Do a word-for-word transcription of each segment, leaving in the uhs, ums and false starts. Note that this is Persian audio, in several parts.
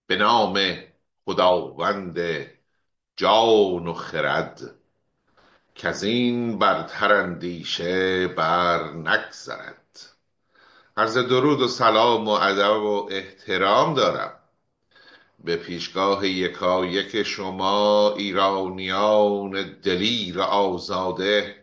به نام خداوند جان و خرد، کز این برتر اندیشه بر نگذرد. عرض درود و سلام و ادب و احترام دارم به پیشگاه یکایک شما ایرانیان دلیر آزاده،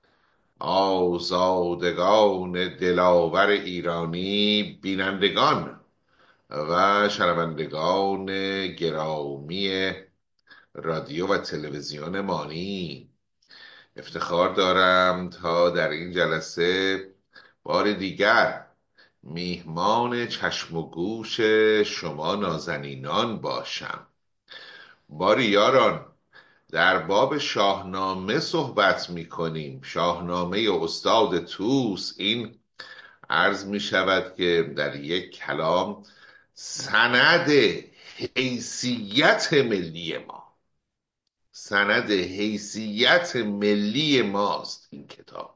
آزادگان دلاور ایرانی، بینندگان و شنوندگان گرامی رادیو و تلویزیون مانی. افتخار دارم تا در این جلسه بار دیگر میهمان چشم و گوش شما نازنینان باشم. باری یاران، در باب شاهنامه صحبت می کنیم، شاهنامه استاد توس. این عرض می شود که در یک کلام سند حیثیت ملی ما سند حیثیت ملی ماست این کتاب،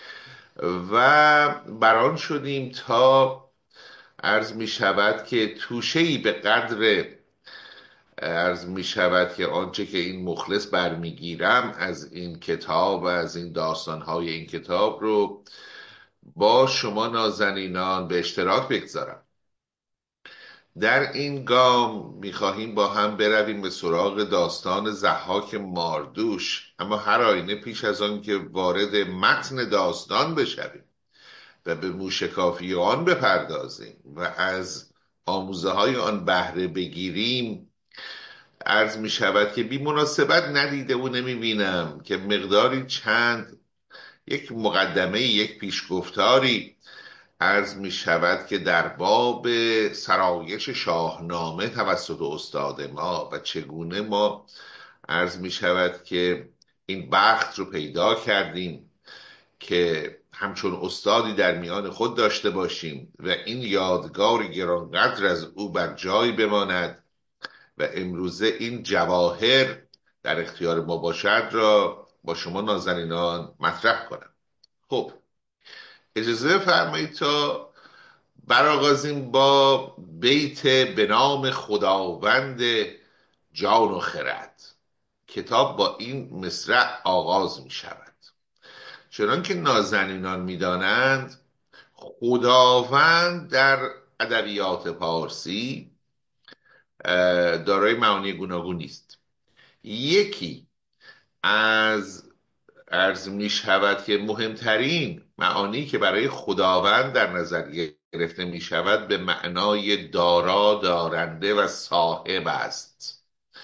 و بران شدیم تا عرض می شود که توشهی به قدر عرض می شود که آنچه که این مخلص برمیگیرم از این کتاب و از این داستانهای این کتاب رو با شما نازنینان به اشتراک بگذارم. در این گام میخواهیم با هم برویم به سراغ داستان ضحاک ماردوش، اما هر آینه پیش از آن که وارد متن داستان بشویم و به موشکافی آن بپردازیم و از آموزه های آن بهره بگیریم، عرض می شود که بی مناسبت ندیده و نمی بینم که مقداری چند یک مقدمه، یک پیشگفتاری عرض می شود که در باب سرایش شاهنامه توسط استاد ما و چگونه ما عرض می شود که این بخت رو پیدا کردیم که همچون استادی در میان خود داشته باشیم و این یادگار گرانقدر از او بر جای بماند و امروزه این جواهر در اختیار ما باشد را با شما نازنینان مطرح کنم. خب، اجازه فرمایید تا برآغازیم با بیت به نام خداوند جان و خرد. کتاب با این مصرع آغاز می شود: چنان که نازنینان می دانند، خداوند در ادبیات پارسی دارای معانی گوناگونی است. یکی از عرض می شود که مهمترین معانی که برای خداوند در نظر گرفته می شود به معنای دارا، دارنده و صاحب است.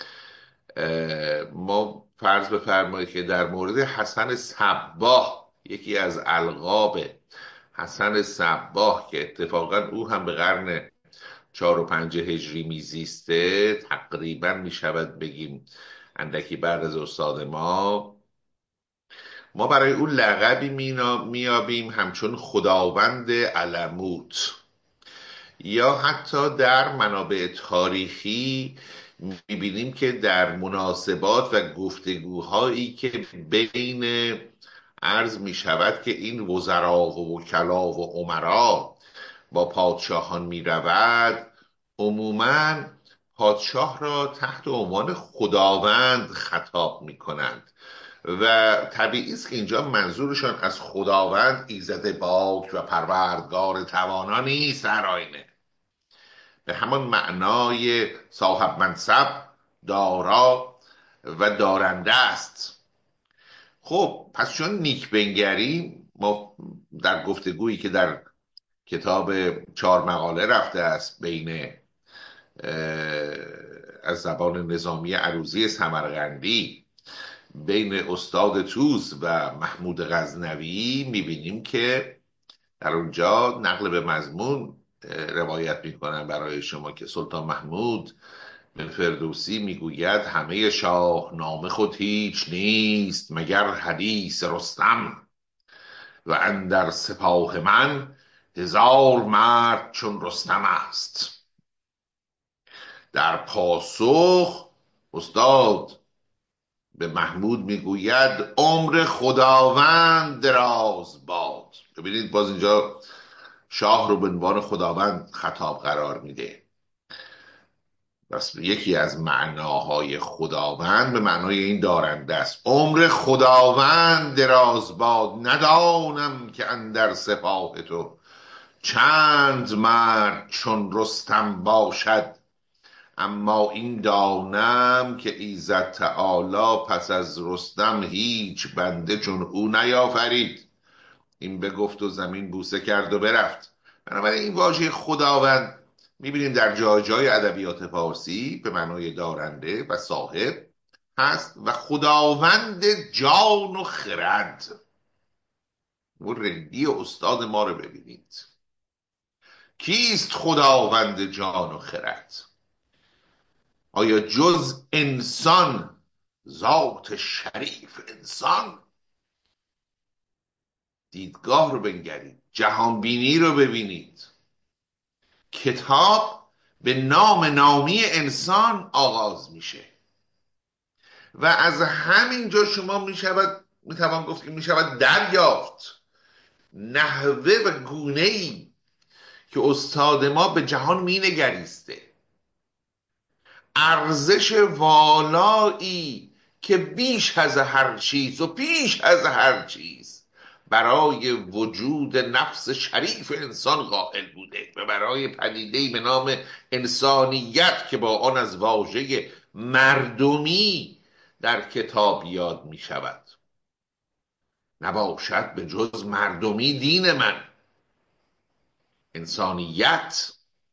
ما فرض بفرمایید که در مورد حسن صباح، یکی از القاب حسن صباح که اتفاقا او هم به قرن چهار و پنج هجری میزیسته، تقریبا می شود بگیم اندکی بعد از استاد ما، ما برای او لقبی میابیم همچون خداوند علموت. یا حتی در منابع تاریخی میبینیم که در مناسبات و گفتگوهایی که بین عرض میشود که این وزرا و وکلا و امرا با پادشاهان میرود، عموما پادشاه را تحت عنوان خداوند خطاب میکنند و طبیعی است که اینجا منظورشان از خداوند ایزد پاک و پروردگار توانا نیست، در آینه به همان معنای صاحب منصب، دارا و دارنده است. خب پس چون نیک بنگریم، ما در گفتگویی که در کتاب چهار مقاله رفته است بین از زبان نظامی عروضی سمرقندی بین استاد توس و محمود غزنوی، میبینیم که در اونجا نقل به مضمون روایت میکنن برای شما که سلطان محمود بن فردوسی میگوید همه شاهنامه خود هیچ نیست مگر حدیث رستم، و اندر سپاه من هزار مرد چون رستم است. در پاسخ استاد به محمود میگوید عمر خداوند دراز باد. ببینید باز اینجا شاه رو به عنوان خداوند خطاب قرار میده. پس یکی از معناهای خداوند به معنای این دارنده است. عمر خداوند دراز باد، ندانم که اندر سپاه تو چند مرد چون رستم باشد. اما این دانم که ایزد تعالی پس از رستم هیچ بنده چون او نیافرید. این بگفت و زمین بوسه کرد و برفت. بنابراین این واژه خداوند میبینیم در جای جای ادبیات فارسی به معنای دارنده و صاحب هست و خداوند جان و خرد. و رندی استاد ما رو ببینید. کیست خداوند جان و خرد؟ آیا جز انسان، ذات شریف انسان؟ دیدگاه رو بنگرید، جهانبینی رو ببینید. کتاب به نام نامی انسان آغاز میشه و از همین جا شما میشود میتوان گفت که میشود دریافت نحوه و گونه‌ای که استاد ما به جهان مینگریسته. ارزش والایی که بیش از هر چیز و پیش از هر چیز برای وجود نفس شریف انسان قائل بوده و برای پدیده‌ای به نام انسانیت که با آن از واژه مردمی در کتاب یاد می شود. نباشد به جز مردمی دین من. انسانیت.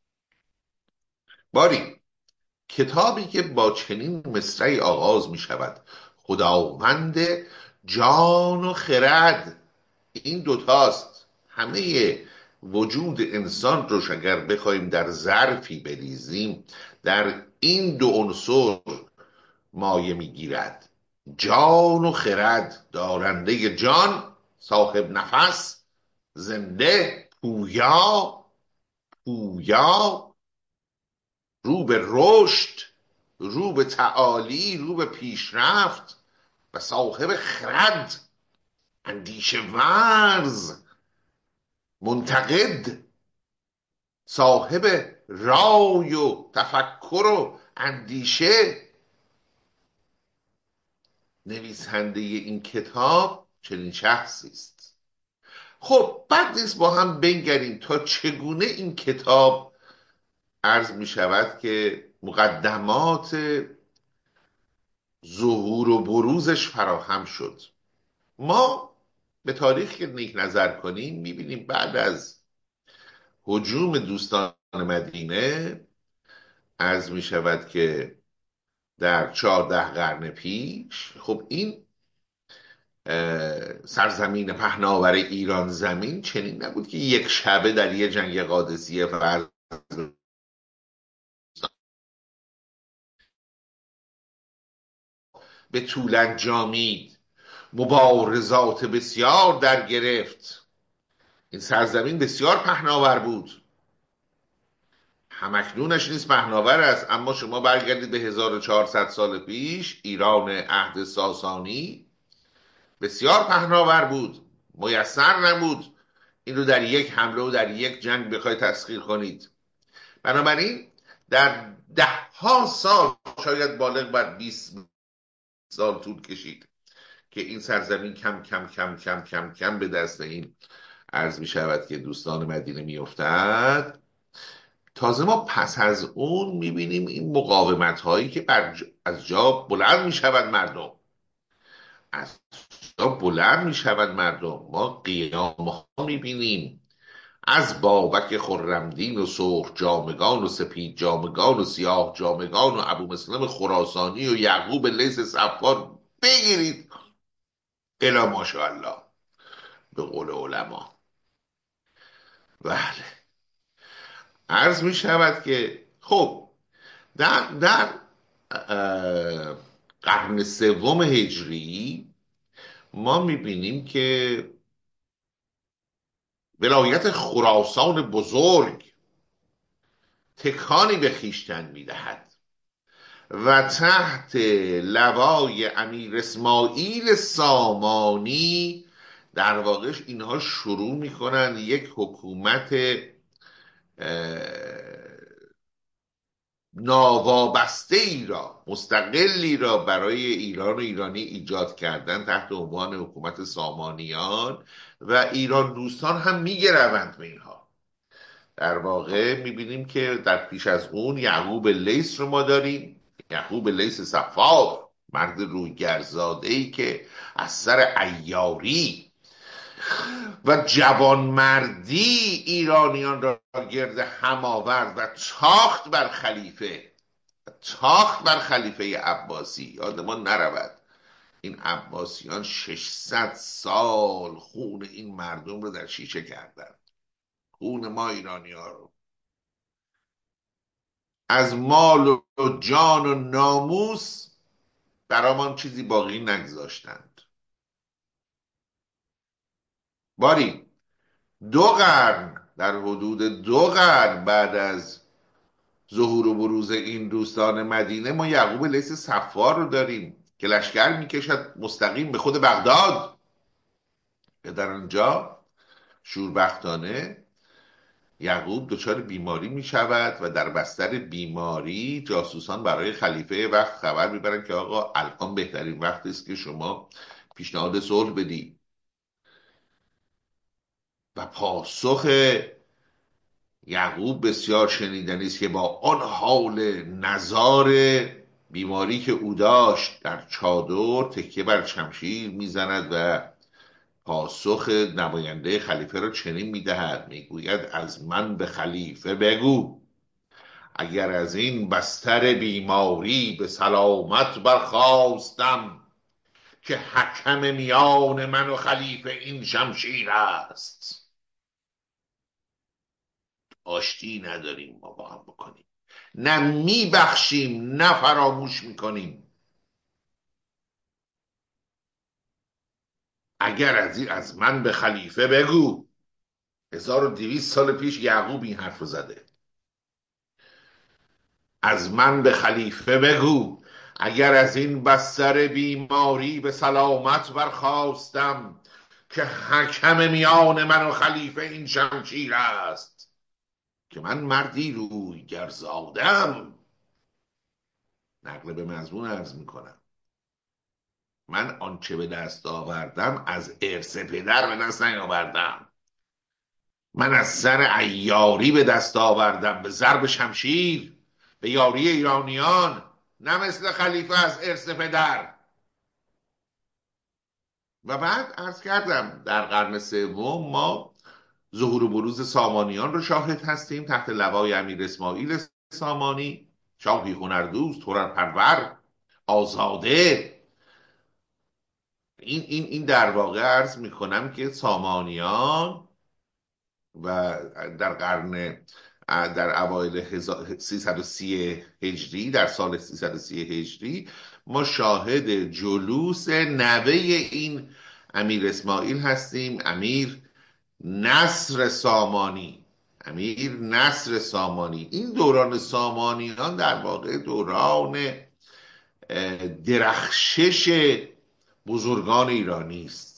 باری کتابی که با چنین مصرعی آغاز می شود، خداوند جان و خرد، این دوتاست. همه وجود انسان رو اگر بخوایم در ظرفی بریزیم در این دو عنصر مایه میگیرد. جان و خرد، دارنده جان، صاحب نفس، زنده، پویا، پویا، رو به رشد، رو به تعالی، رو به پیشرفت و صاحب خرد، اندیشه ورز، منتقد، صاحب رای و تفکر و اندیشه. نویسنده این کتاب چنین شخصی است. خب بد نیست با هم بنگریم تا چگونه این کتاب عرض می شود که مقدمات ظهور و بروزش فراهم شد. ما به تاریخ که نیک نظر کنیم میبینیم بعد از هجوم دوستان مدینه عرض می شود که در چهارده قرن پیش، خب این سرزمین پهناور ایران زمین چنین نبود که یک شبه در یه جنگ قادسیه فرض به طول انجامید، مبارزات بسیار در گرفت. این سرزمین بسیار پهناور بود، همکنونش نیست پهناور است، اما شما برگردید به هزار و چهارصد سال پیش، ایران عهد ساسانی بسیار پهناور بود، میسر نبود این رو در یک حمله و در یک جنگ بخواید تسخیر کنید. بنابراین در ده ها سال، شاید بالغ بر بیست سال طول کشید که این سرزمین کم کم کم کم کم کم به دست این عرض می شود که دوستان مدینه می افتد. تازه ما پس از اون می بینیم این مقاومت هایی که از جا بلند می شود مردم، از جا بلند می شود مردم. ما قیام ها می بینیم از بابک خرمدین و سرخ جامگان و سپید جامگان و سیاه جامگان و ابو مسلم خراسانی و یعقوب لیث صفار، بگیرید الا ماشاءالله به قول علما. بله، عرض می شود که خب در, در قرن سوم هجری ما می بینیم که ولایت خراسان بزرگ تکانی به خیشتن می دهد و تحت لوای امیر اسماعیل سامانی در واقع اینها شروع میکنن یک حکومت ناوابسته ای را، مستقلی را برای ایران و ایرانی ایجاد کردن تحت عنوان حکومت سامانیان و ایران دوستان هم میگروند به اینها. در واقع میبینیم که در پیش از اون یعقوب لیث رو ما داریم، یعقوب لیث صفار، مرد رویگرزاده ای که از سر عیاری و جوانمردی ایرانیان را گرد هم آورد و تاخت بر خلیفه، تاخت بر خلیفه عباسی. یادمان نرود این عباسیان ششصد سال خون این مردم رو در شیشه کردند، خون ما ایرانی ها رو. از مال و جان و ناموس برامان چیزی باقی نگذاشتند. باری دو قرن، در حدود دو قرن بعد از ظهور و بروز این دوستان مدینه، ما یعقوب لیث صفار رو داریم که لشکر میکشد مستقیم به خود بغداد و در آنجا شوربختانه یعقوب دچار بیماری می شود و در بستر بیماری جاسوسان برای خلیفه وقت خبر میبرند که آقا الان بهترین وقت است که شما پیشنهاد صلح بدی. و پاسخ یعقوب بسیار شنیدنی است که با آن حال نزار بیماری که او داشت در چادر تکیه بر شمشیر میزند و پاسخ نماینده خلیفه را چنین میدهد، میگوید از من به خلیفه بگو اگر از این بستر بیماری به سلامت برخاستم که حکم میان من و خلیفه این شمشیر است. آشتی نداریم ما با هم بکنیم، نه میبخشیم نه فراموش میکنیم. اگر از این از من به خلیفه بگو. هزار و دویست سال پیش یعقوب این حرف رو زده. از من به خلیفه بگو اگر از این بستر بیماری به سلامت برخاستم که حکم میان من و خلیفه این شمشیر است، که من مردی روی گرزادم. نقل به مضمون عرض میکنم، من آنچه به دست آوردم از ارث پدر به دست نیاوردم، من از سر عیاری به دست آوردم، به ضرب شمشیر، به یاری ایرانیان، نه مثل خلیفه از ارث پدر. و بعد عرض کردم در قرن سوم ما ظهور و بروز سامانیان رو شاهد هستیم تحت لوای امیر اسماعیل سامانی، شاهی هنردوست، هنرپرور، آزاده. این این این در واقع عرض میکنم که سامانیان و در قرن در اوایل سیصد و سی هجری، در سال سیصد و سی هجری ما شاهد جلوس نوه این امیر اسماعیل هستیم، امیر نصر سامانی. امیر نصر سامانی. این دوران سامانیان در واقع دوران درخشش بزرگان ایرانی است.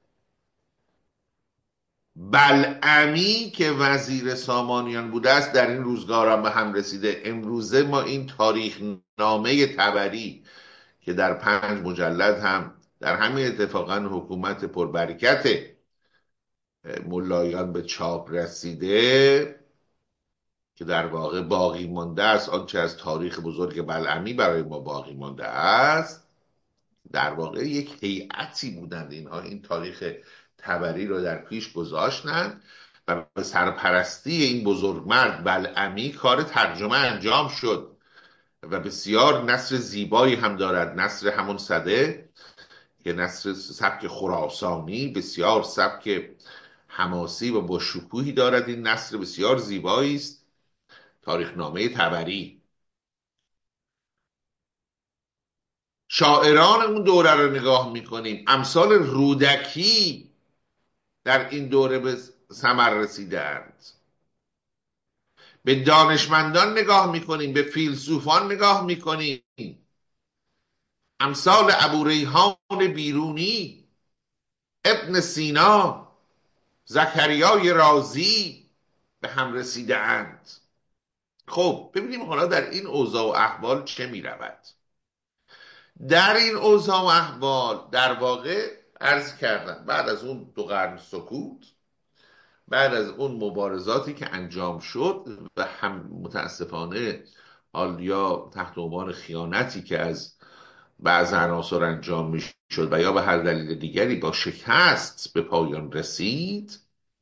بلعمی که وزیر سامانیان بوده است در این روزگار هم به هم رسیده. امروزه ما این تاریخ نامه طبری که در پنج مجلد هم در همین اتفاقا حکومت پربرکت ملایان به چاپ رسیده، که در واقع باقی مانده است آنچه از تاریخ بزرگ بلعمی برای ما باقی مانده است. در واقع یک هیئتی بودند اینها، این تاریخ طبری رو در پیش گذاشتند و به سرپرستی این بزرگمرد بلعمی کار ترجمه انجام شد و بسیار نثر زیبایی هم دارد. نثر همون صده که نثر سبک خراسانی، بسیار سبک حماسی و با شکوهی دارد. این نثر بسیار زیبایی است، تاریخنامه طبری. شاعران اون دوره رو نگاه میکنیم، امثال رودکی در این دوره به ثمر رسیدند. به دانشمندان نگاه میکنیم، به فیلسوفان نگاه میکنیم، امثال ابو ریحان بیرونی، ابن سینا، زکریای رازی به هم رسیده اند. خب ببینیم حالا در این اوضاع و احوال چه می رود. در این اوضاع و احوال در واقع عرض کردم بعد از اون دو قرن سکوت، بعد از اون مبارزاتی که انجام شد و هم متاسفانه حال یا تحت عنوان خیانتی که از بعض عناصر انجام می شد و یا به هر دلیل دیگری با شکست به پایان رسید،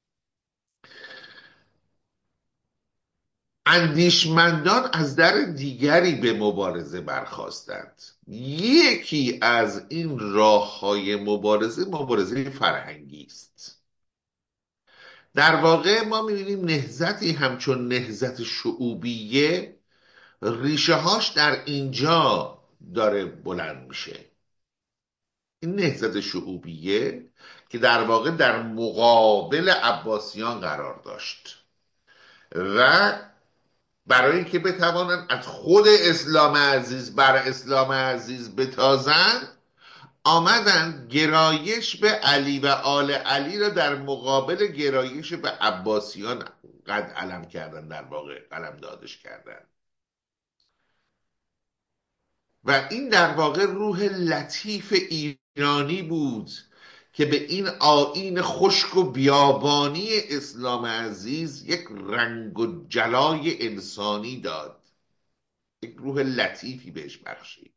اندیشمندان از در دیگری به مبارزه برخاستند. یکی از این راه‌های مبارزه مبارزه فرهنگی است. در واقع ما می‌بینیم نهضتی همچون نهضت شعوبیه ریشه هاش در اینجا داره بلند میشه. این نهضت شعوبیه که در واقع در مقابل عباسیان قرار داشت و برای اینکه بتوانند از خود اسلام عزیز بر اسلام عزیز بتازند، آمدن گرایش به علی و آل علی را در مقابل گرایش به عباسیان قد علم کردن، در واقع قلم دادش کردن. و این در واقع روح لطیف ایرانی بود که به این آیین خشک و بیابانی اسلام عزیز یک رنگ و جلای انسانی داد، یک روح لطیفی بهش بخشید.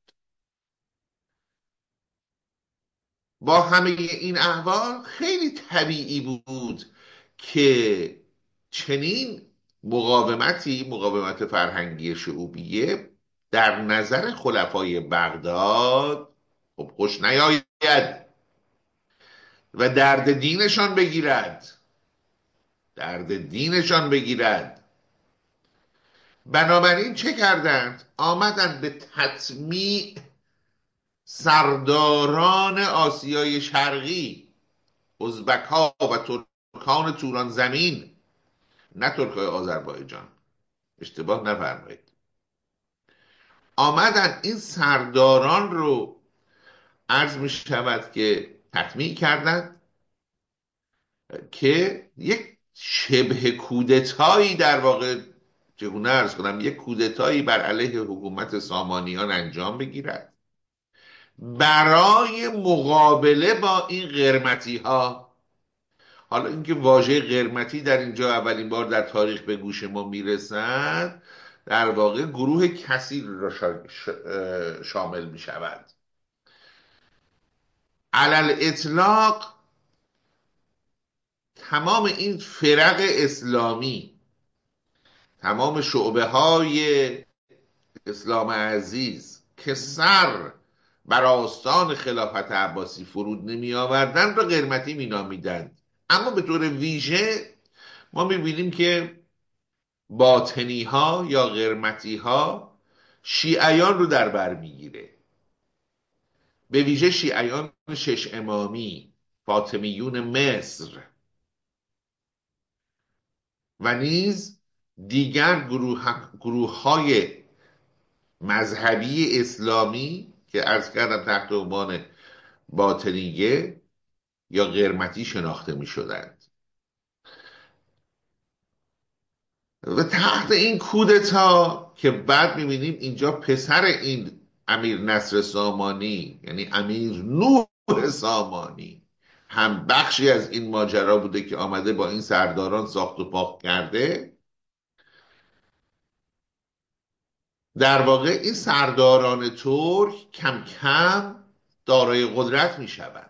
با همه این احوال خیلی طبیعی بود که چنین مقاومتی، مقاومت فرهنگی شعوبیه، در نظر خلفای بغداد خب خوش نیاید و درد دینشان بگیرد، درد دینشان بگیرد. بنابراین چه کردند؟ آمدند به تطمیع سرداران آسیای شرقی، ازبک ها و ترکان توران زمین، نه ترک های آذربایجان، اشتباه نفرمایید، آمدن این سرداران رو عرض می شود که تطمیع کردند که یک شبه کودتایی در واقع، چگونه ارز کنم، یک کودتایی بر علیه حکومت سامانیان انجام بگیرد برای مقابله با این قرمطی ها. حالا اینکه واژه قرمطی در اینجا اولین بار در تاریخ به گوش ما میرسد، در واقع گروه کثیر را شامل می شود. علل اطلاق تمام این فرق اسلامی، تمام شعبه های اسلام عزیز که سر بر آستان خلافت عباسی فرود نمی آوردن را قرمطی می نامیدند. اما به طور ویژه ما می بینیم که باطنی ها یا قرمطی ها شیعیان رو در بر میگیره، به ویژه شیعیان شش امامی، فاطمیون مصر و نیز دیگر گروه, گروه های مذهبی اسلامی که عرض کردم تحت عنوان باطنیه یا قرمطی شناخته می شدند. و تحت این کودتا که بعد می بینیم اینجا پسر این امیر نصر سامانی، یعنی امیر نوح سامانی، هم بخشی از این ماجرا بوده که آمده با این سرداران ساخت و پاخت کرده. در واقع این سرداران ترک کم کم دارای قدرت می شوند.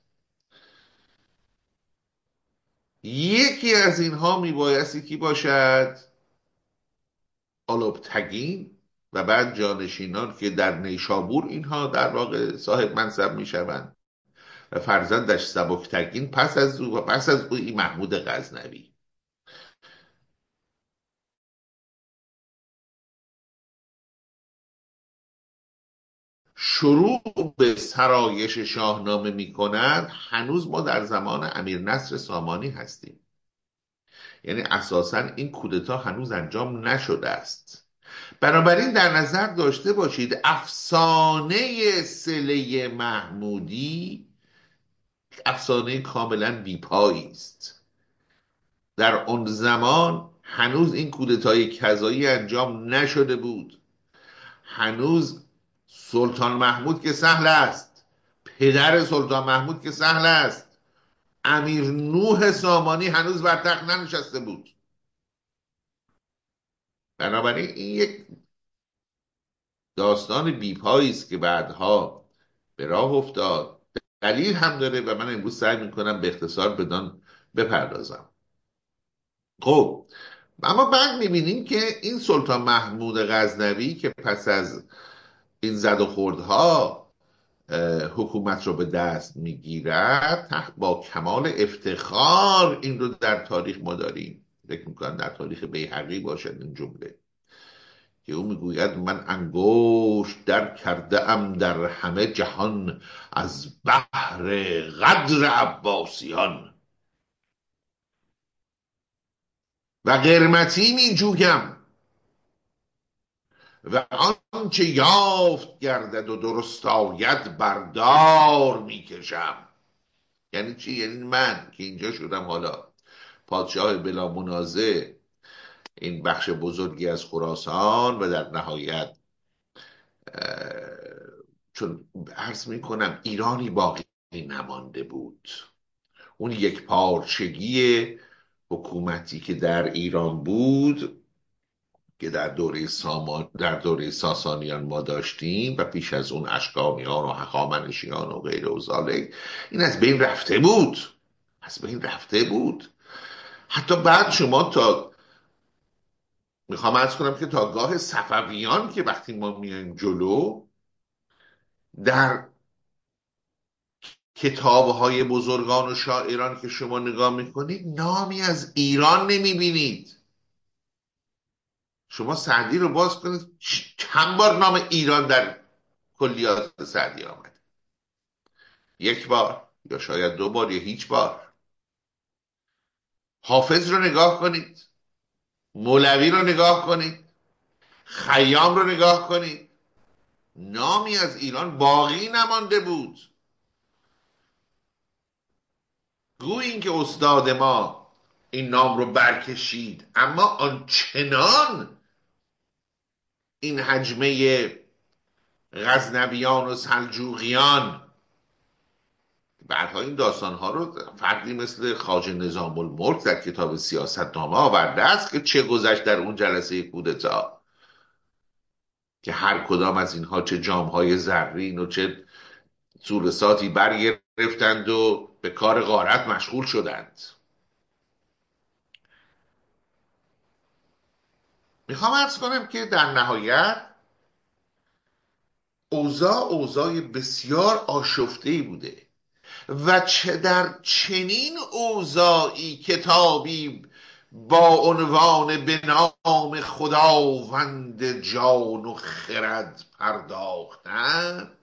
یکی از اینها می بایستی کی باشد؟ آلوبتگین و بعد جانشینان که در نیشابور اینها در واقع صاحب منصب می شوند و فرزندش سبکتگین پس از او و پس از او این محمود غزنوی. شروع به سرایش شاهنامه می کنند. هنوز ما در زمان امیر نصر سامانی هستیم، یعنی اساساً این کودتا هنوز انجام نشده است. بنابراین در نظر داشته باشید افسانه صله محمودی افسانه کاملا بیپایی است. در اون زمان هنوز این کودتای کذایی انجام نشده بود. هنوز سلطان محمود که سهل است، پدر سلطان محمود که سهل است، امیر نوح سامانی هنوز بر تخت ننشسته بود. بنابراین این یک داستان بیپایی است که بعدها به راه افتاد. دلیل هم داره و من امروز سعی میکنم به اختصار بدان بپردازم. خب اما بعد میبینیم که این سلطان محمود غزنوی که پس از این زد و خوردها حکومت رو به دست میگیرد، با کمال افتخار این رو در تاریخ ما داریم، فکر میکنم در تاریخ بیهقی باشد این جمله که او میگوید من انگشت در کرده ام در همه جهان از بحر قدر عباسیان و قرمتی می جویم و آنچه یافت گردد و درست آید بردار میکشم. یعنی چی؟ یعنی من که اینجا شدم حالا پادشاه بلا منازع این بخش بزرگی از خراسان و در نهایت چون عرض میکنم ایرانی باقی نمانده بود، اون یک پارچگی حکومتی که در ایران بود که در دوره سامان در دوره ساسانیان ما داشتیم و پیش از اون اشکانیان و هخامنشیان و غیر و ذالک، این از بین رفته بود، از بین رفته بود. حتی بعد شما تا میخوام ارز کنم که تا گاه صفویان که وقتی ما میایم جلو در کتابهای بزرگان و شاعران که شما نگاه میکنید نامی از ایران نمیبینید. شما سعدی رو باز کنید چند بار نام ایران در کلیات سعدی آمد؟ یک بار یا شاید دو بار یا هیچ بار. حافظ رو نگاه کنید، مولوی رو نگاه کنید، خیام رو نگاه کنید، نامی از ایران باقی نمانده بود. گویی این که استاد ما این نام رو برکشید، اما آنچنان این حجمه غزنویان و سلجوقیان بعدها این داستانها رو فردی مثل خواجه نظام الملک در کتاب سیاست نامه آورده است که چه گذشت در اون جلسه کودتا، که هر کدام از اینها چه جامهای زرین و چه سورساتی برگرفتند و به کار غارت مشغول شدند. میخوام ارز کنم که در نهایت اوضاع اوضاع بسیار آشفته‌ای بوده و چه در چنین اوضاعی کتابی با عنوان به نام خداوند جان و خرد پرداختن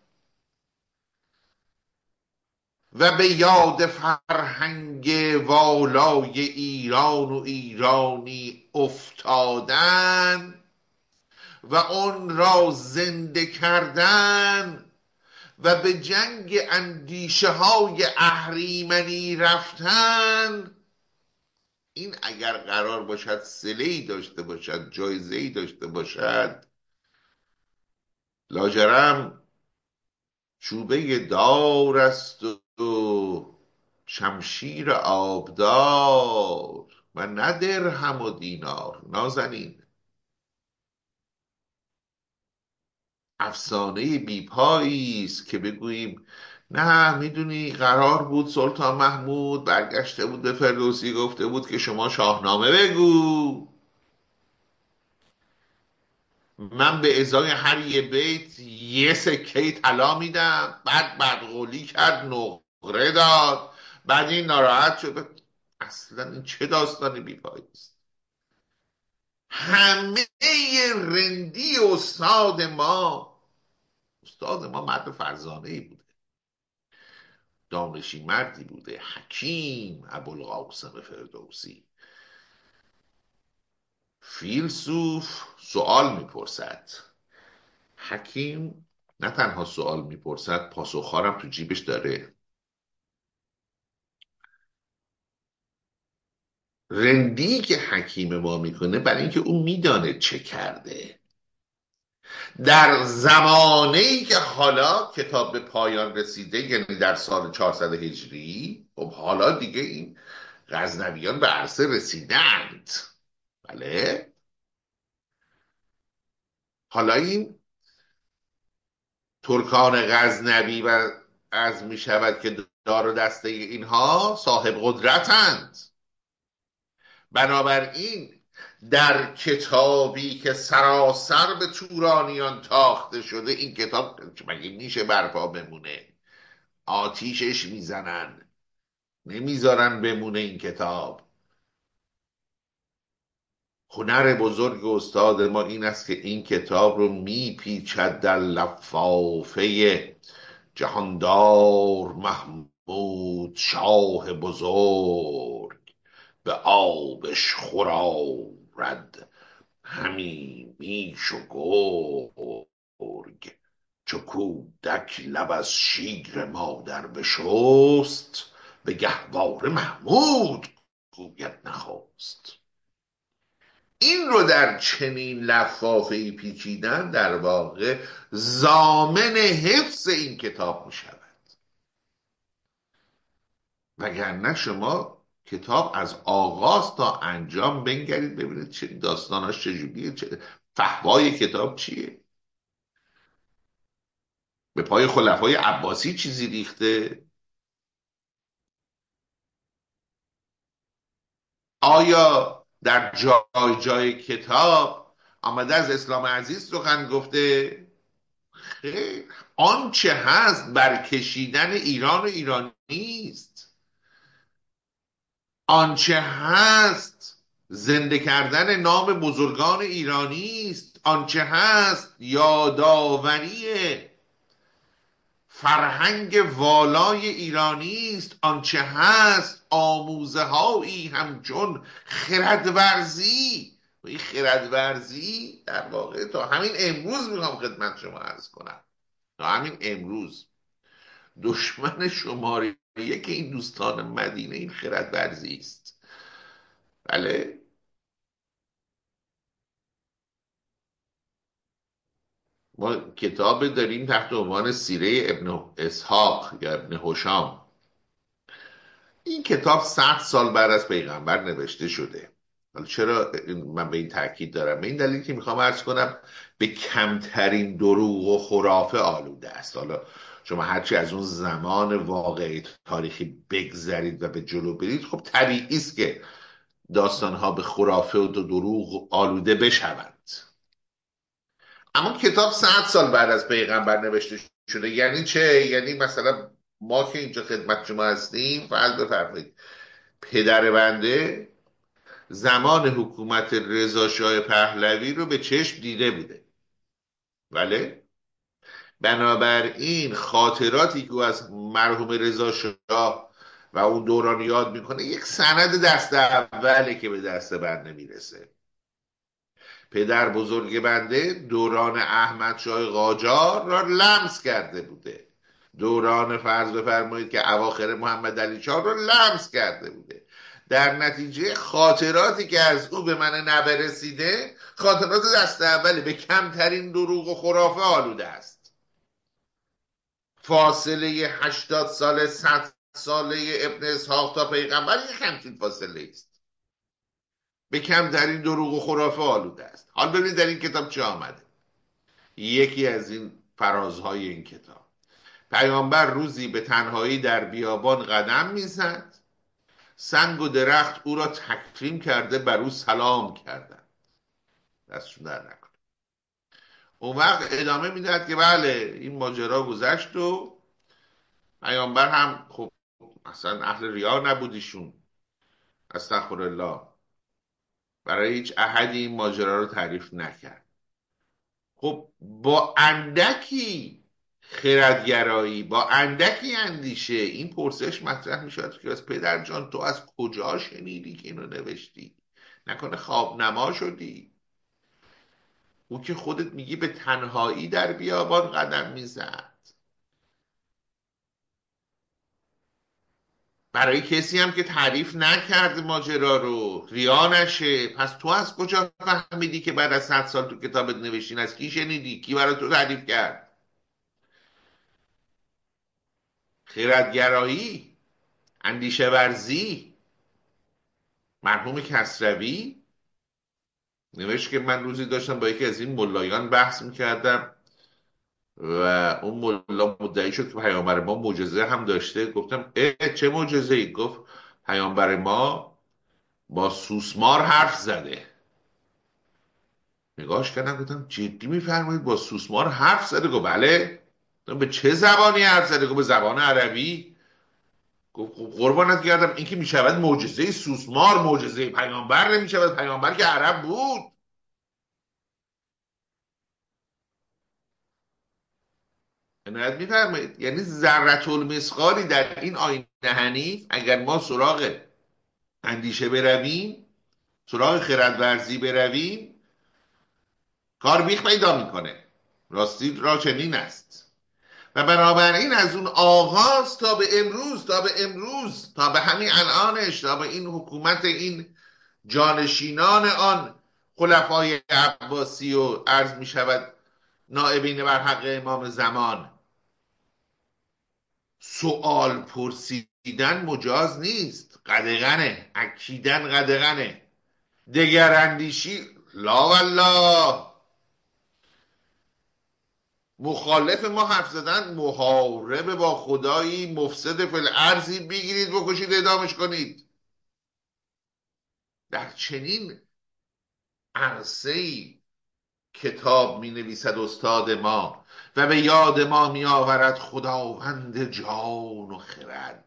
و به یاد فرهنگ والای ایران و ایرانی افتادن و آن را زنده کردن و به جنگ اندیشه های اهریمنی رفتن، این اگر قرار باشد صله‌ای داشته باشد، جایزه‌ای داشته باشد، لاجرم چوبه دار است و شمشیر آبدار و نه درهم و دینار. نازنین، افسانه بیپایی است که بگوییم نه میدونی قرار بود سلطان محمود برگشته بود به فردوسی گفته بود که شما شاهنامه بگو، من به ازای هر یه بیت یه سکه طلا میدم. بعد بعد قولی کرد، نقره داد، بعد این ناراحت شد. اصلا این چه داستانی بیپایی است؟ همه رندی استاد ما، استاد ما مرد فرزانه ای بود، دانشی مردی بوده، حکیم ابوالقاسم فردوسی، فیلسوف. سوال میپرسد، حکیم نه تنها سوال میپرسد، پاسخهارم تو جیبش داره. رندی که حکیم ما میکنه برای اینکه اون میدانه چه کرده در زمانه ای که حالا کتاب به پایان رسیده، یعنی در سال چهارصد هجری. خب حالا دیگه این غزنویان به عرصه رسیدند. بله، حالا این ترکان غزنوی و از می شود که دار و دسته اینها صاحب قدرتند. بنابراین در کتابی که سراسر به تورانیان تاخته شده، این کتاب مگه میشه برپا بمونه؟ آتیشش میزنن، نمیذارن بمونه این کتاب. هنر بزرگ استاد ما این است که این کتاب رو میپیچد در لفافه جهاندار محمود شاه بزرگ، به آبش خورارد همی میش و گرگ. چو کودک لب از شیر مادر بشست، به گهواره محمود گوید نخست. این رو در چنین لفافه پیچیدن در واقع ضامن حفظ این کتاب می شود. وگرنه شما کتاب از آغاز تا انجام بنگرید ببینید چه داستاناش چجوریه، چه فحوای کتاب چیه. به پای خلفای عباسی چیزی ریخته؟ آیا در جای جای کتاب آمده از اسلام عزیز سخن گفته؟ خیر، آنچه هست برکشیدن ایران و ایرانی است. آنچه هست زنده کردن نام بزرگان ایرانی است. آنچه هست یادآوری فرهنگ والای ایرانی است. آنچه هست آموزه هایی همچون خردورزی. و این خردورزی در واقع تا همین امروز میخوام خدمت شما عرض کنم، تا همین امروز دشمن شماره یک این دوستان مدینه این خردورزی است. بله، ما کتاب داریم تحت عنوان سیره ابن اسحاق یا ابن هشام. این کتاب صد سال بعد از پیغمبر نوشته شده. حالا چرا من به این تاکید دارم؟ به این دلیل که میخوام عرض کنم به کمترین دروغ و خرافه آلوده است. حالا شما هرچی از اون زمان واقعی تاریخی بگذرید و به جلو برید، خب طبیعی است که داستانها به خرافه و دروغ آلوده بشوند. اما کتاب صد سال بعد از پیغمبر نوشته شده. یعنی چه؟ یعنی مثلا ما که اینجا خدمت شما هستیم، فرض بفرمایید پدر بنده زمان حکومت رضا شاه پهلوی رو به چشم دیده بوده. بله، بنابراین خاطراتی که او از مرحوم رضا شاه و اون دوران یاد میکنه یک سند دست اوله که به دست بنده میرسه. پدر بزرگ بنده دوران احمد شاه قاجار را لمس کرده بوده، دوران فرض بفرمایید که اواخر محمد علی شاه را لمس کرده بوده. در نتیجه خاطراتی که از او به من نبه رسیده خاطرات دست اولی، به کمترین دروغ و خرافه آلوده است. فاصله هشتاد ساله صد ساله ابن اسحاق تا پیغمبر یک همچین فاصله است، به کمترین دروغ و خرافه آلوده است. حال ببینید در این کتاب چه آمده. یکی از این فرازهای این کتاب: پیامبر روزی به تنهایی در بیابان قدم میزد، سنگ و درخت او را تکریم کرده بر او سلام کردند. دستشون در نکنه. اون وقت ادامه میدهد که بله این ماجرا گذشت و پیامبر هم خب اصلا اهل ریا نبودیشون، استغفر الله، برای هیچ احدی این ماجرا رو تعریف نکرد. خب با اندکی خردگرایی، با اندکی اندیشه این پرسش مطرح می شود که از پدر جان تو از کجا شنیدی که اینو نوشتی؟ نکنه خواب نما شدی؟ او که خودت میگی به تنهایی در بیابان قدم میزد. برای کسی هم که تعریف نکرد ماجرا رو، ریا نشه. پس تو از کجا فهمیدی که بعد از صد سال تو کتابت نوشتین؟ از کی شنیدی؟ کی برای تو تعریف کرد؟ خیرتگرایی، اندیشه ورزی. مرحوم کسروی نوشت که من روزی داشتم با یکی از این ملایان بحث میکردم و اون ملا مدعی شد که پیامبر ما معجزه هم داشته. گفتم اه چه معجزه ای؟ گفت پیامبر ما با سوسمار حرف زده. نگاهش کردم گفتم جدی میفرمایید با سوسمار حرف زده؟ گفت بله. گفتم به چه زبانی حرف زده؟ گفت به زبان عربی. گفت خب قربانت گردم این که میشود معجزه سوسمار، معجزه پیامبر نمیشود؟ پیامبر که عرب بود. عنایت میفرمایید؟ یعنی ذرة المثقالی در این آیین حنیف اگر ما سراغ اندیشه برویم، سراغ خردورزی برویم، کار بیخ پیدا میکنه. راستی را چنین است. و بنابراین از اون آغاز تا به امروز، تا به امروز تا به همین الانش، تا به این حکومت این جانشینان آن خلفای عباسی و عرض می شود نائبین بر حق امام زمان، سوال پرسیدن مجاز نیست. قدغنه، اکیدن قدغنه. دگراندیشی لا والله. مخالف ما حرف زدن، محارب با خدایی مفسد فی الارضی بگیرید بکشید اعدامش کنید. در چنین عرصه‌ای کتاب می نویسد استاد ما و به یاد ما می آورد خداوند جان و خرد.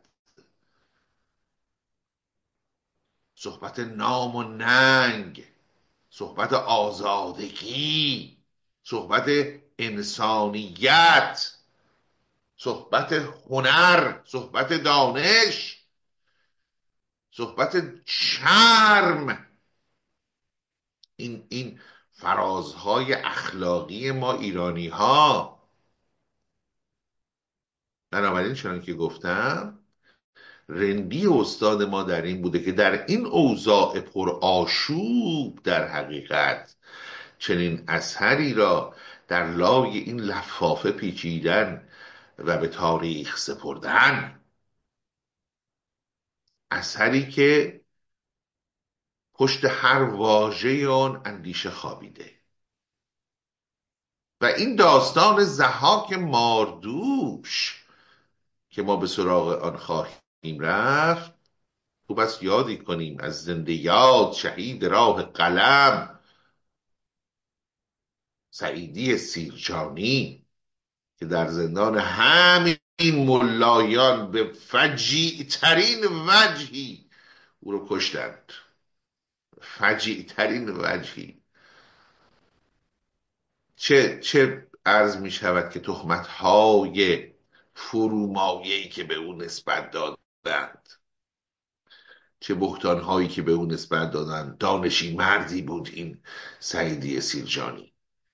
صحبت نام و ننگ، صحبت آزادگی، صحبت انسانیت، صحبت هنر، صحبت دانش، صحبت شرم. این این فرازهای اخلاقی ما ایرانی ها. بنابراین چنان که گفتم، رندی استاد ما در این بوده که در این اوضاع پرآشوب در حقیقت چنین اثری را در لای این لفافه پیچیدن و به تاریخ سپردن. اثری که پشت هر واژه آن اندیشه خوابیده. و این داستان ضحاک ماردوش که ما به سراغ آن خواهیم رفت، خوب است یادی کنیم از زنده یاد شهید راه قلم سعیدی سیرجانی که در زندان همین ملایان به فجیع ترین وجهی او رو کشتند. فجیع ترین وجهی. چه چه عرض می شود که تهمت های فرومایه‌ای که به او نسبت دادند، چه بهتان هایی که به او نسبت دادند. دانشی مردی بود این سعیدی سیرجانی.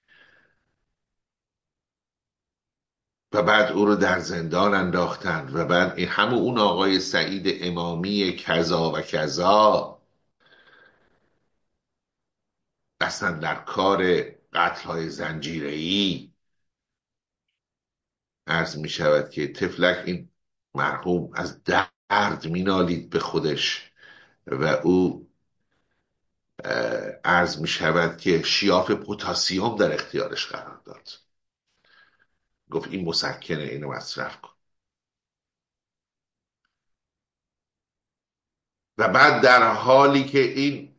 و بعد او رو در زندان انداختند و بعد این همون اون آقای سعید امامی کذا و کذا اصلا در کار قتل های زنجیره‌ای. عرض می شود که طفلک این مرحوم از درد می نالید به خودش و او عرض می شود که شیاف پتاسیم در اختیارش قرار داد. گفت این مسکنه، اینو مصرف کن. و بعد در حالی که این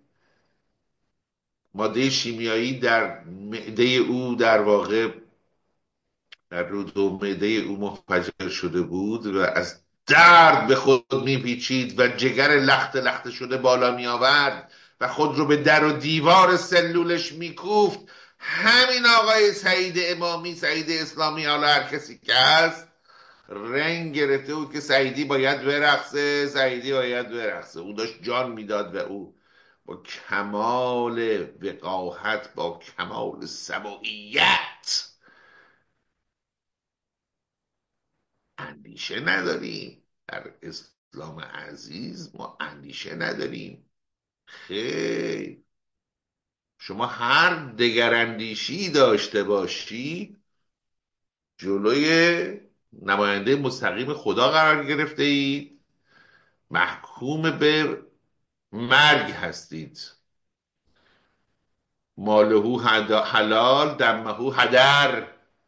ماده شیمیایی در معده او در واقع در رود و معده او منفجر شده بود و از درد به خود میپیچید و جگر لخت لخت شده بالا می آورد و خود رو به در و دیوار سلولش میکوفت، همین آقای سعید امامی، سعید اسلامی، حالا هر کسی که هست، رنگ گرفته بود که سعیدی باید برقصه، سعیدی باید برقصه. او داشت جان میداد و او با کمال وقاحت، با کمال سبویت. اندیشه نداریم در اسلام عزیز ما اندیشه نداریم. خیر، شما هر دگراندیشی داشته باشی جلوی نماینده مستقیم خدا قرار گرفته اید، محکوم به مرگ هستید. مالهو حلال دمهو هدر،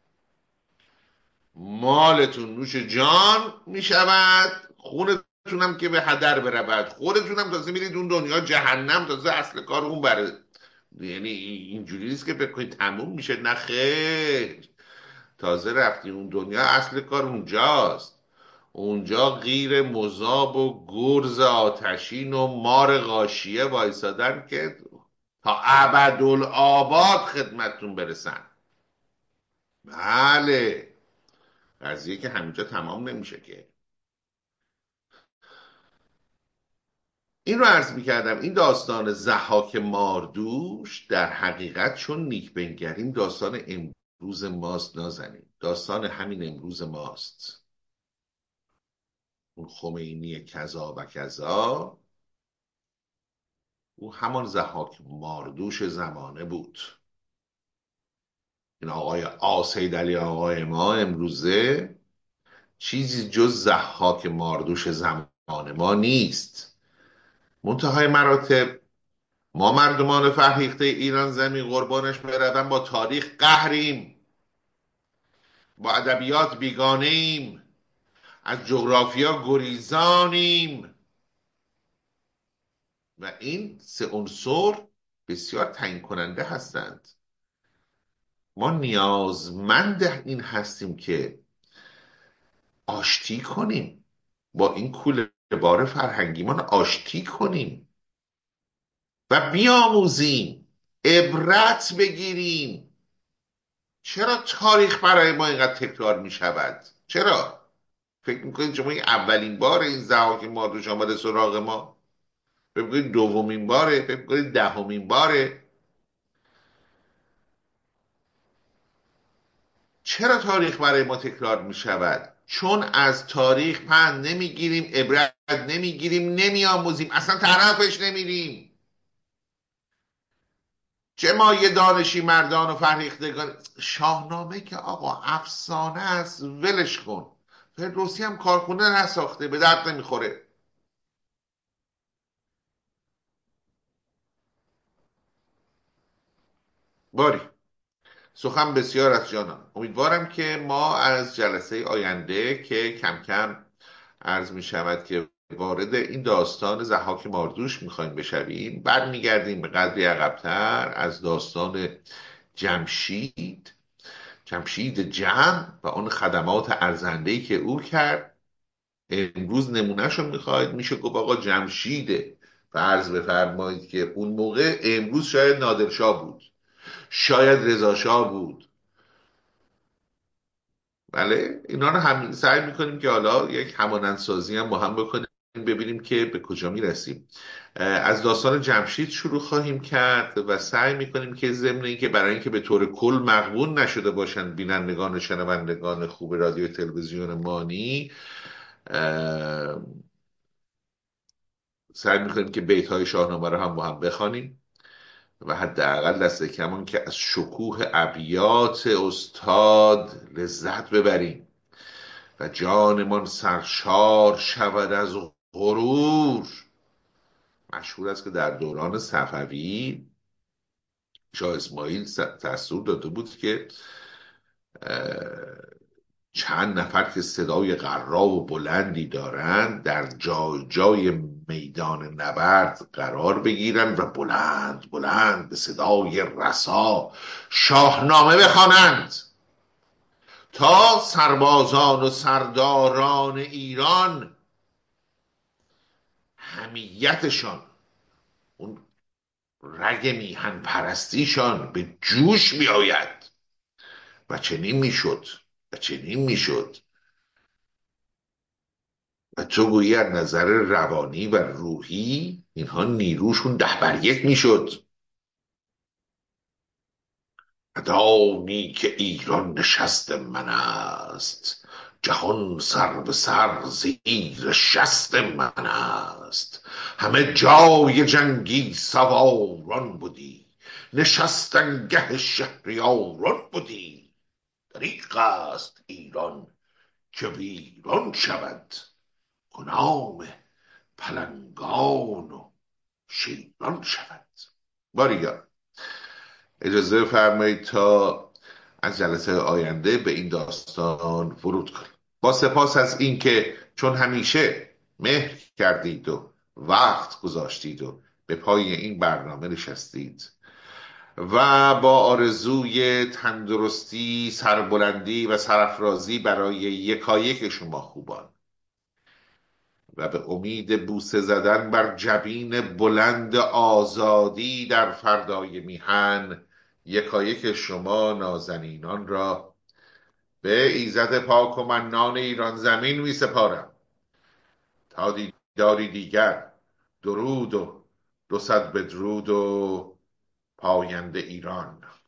مالتون نوش جان می شود، خونتون هم که به هدر برود، خودتون هم تازه میرید اون دنیا جهنم، تازه اصل کار اون بره. یعنی اینجوری نیست که فکر کنید تموم میشه، نه خیر، تازه رفتی اون دنیا، اصل کار اونجاست. اونجا غیر مذاب و گرز آتشین و مار غاشیه وایسادن که تا ابدالآباد خدمتتون برسن. بله، قضیه که همینجا تمام نمیشه که. این رو عرض میکردم، این داستان ضحاک ماردوش در حقیقت چون نیک بنگریم داستان امروز ماست نازنین، داستان همین امروز ماست. اون خمینی کذا و کذا، او همان ضحاک ماردوش زمانه بود. این آقای آسید علی آقای ما امروزه چیزی جز ضحاک ماردوش زمان ما نیست. منتهای مراتب ما مردمان فرهیخته ایران زمین قربانش بروم با تاریخ قهریم، با ادبیات بیگانه ایم، از جغرافیا گریزانیم و این سه عنصر بسیار تعیین کننده هستند. ما نیازمند این هستیم که آشتی کنیم با این کوله بار فرهنگیمان، آشتی کنیم و بیاموزیم، عبرت بگیریم. چرا تاریخ برای ما اینقدر تکرار می شود؟ چرا؟ فکر میکنید شما این اولین بار این ضحاک ماردوش آمده سراغ ما؟ فکر میکنید دومین باره؟ فکر میکنید دهمین باره؟ چرا تاریخ برای ما تکرار می شود؟ چون از تاریخ پند نمیگیریم، عبرت نمیگیریم، نمیآموزیم، اصلا طرفش نمیریم. چه ما یه دانشی مردان و فرهیختگان، شاهنامه که آقا افسانه است، ولش کن. فردوسی هم کارخونه نساخته، به درد نمیخوره. باری سخن بسیار از جانم. امیدوارم که ما از جلسه آینده که کم کم عرض می شود که وارد این داستان ضحاک ماردوش میخوایم بشویم، برمیگردیم به قدری عقبتر از داستان جمشید جمشید جمع و آن خدمات ارزنده‌ای که او کرد. امروز نمونهشو میخواید، میشه گفت آقا جمشیده. فرض بفرمایید که اون موقع، امروز شاید نادرشاه بود، شاید رضاشاه بود. بله، اینا رو هم سعی میکنیم که حالا یک همانندسازی هم با هم بکنیم، ببینیم که به کجا میرسیم. از داستان جمشید شروع خواهیم کرد و سعی میکنیم که ضمن اینکه برای اینکه به طور کل مغبون نشده باشن بینندگان و شنوندگان خوب رادیو تلویزیون مانی، سعی میکنیم که بیت های شاهنامه رو هم با هم بخوانیم و حداقل دست کمان که از شکوه ابیات استاد لذت ببریم و جانمان سرشار شود از غرور. مشهور است که در دوران صفوی شاه اسماعیل دستور داده بود که چند نفر که صدای غرا و بلندی دارند در جای جای میدان نبرد قرار بگیرند و بلند بلند به صدای رسا شاهنامه بخوانند تا سربازان و سرداران ایران حمیتشان، اون رگ میهن پرستیشان به جوش بیاید. و چنین میشد و چنین میشد و تو گویی از نظر روانی و روحی اینها نیروشون ده بر یک میشد. دانی که ایران نشست من است، جهان سر به سر زیر شست من است. همه جای جنگی سواران بودی، نشستنگه شهریاران بودی. دریغ است ایران که ویران شود، غلام پلنگان و شیران شود. باریا اجازه فرمایید تا از جلسه آینده به این داستان ورود کنیم. با سپاس از اینکه چون همیشه مهر کردید و وقت گذاشتید و به پای این برنامه نشستید و با آرزوی تندرستی، سربلندی و سرافرازی برای یکایک شما خوبان و به امید بوسه زدن بر جبین بلند آزادی در فردای میهن، یکایک شما نازنینان را به ایزد پاک و منان ایران زمین می سپارم تا دیداری دیگر. درود و دو صد بدرود و پاینده ایران.